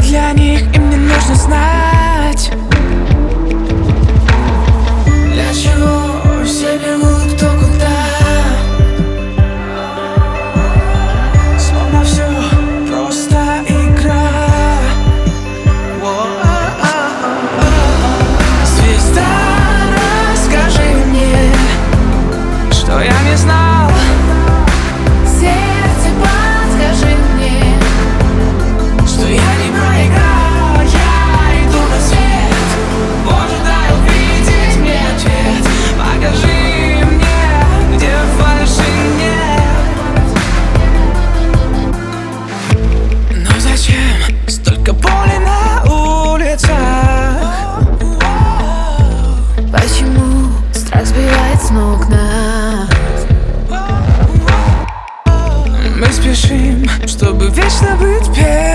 для них, и мне нужно знать, для чего все бегут кто куда. Словно все просто игра. Звезда, расскажи мне, что я не знал. Сердце, подскажи мне, что я не проиграл. Я иду на свет, в ожидании увидеть мне ответ. Покажи мне, где фальши нет. Но зачем столько боли на улицах? почему страх сбивает с ног нас? Мы спешим, чтобы вечно быть первым.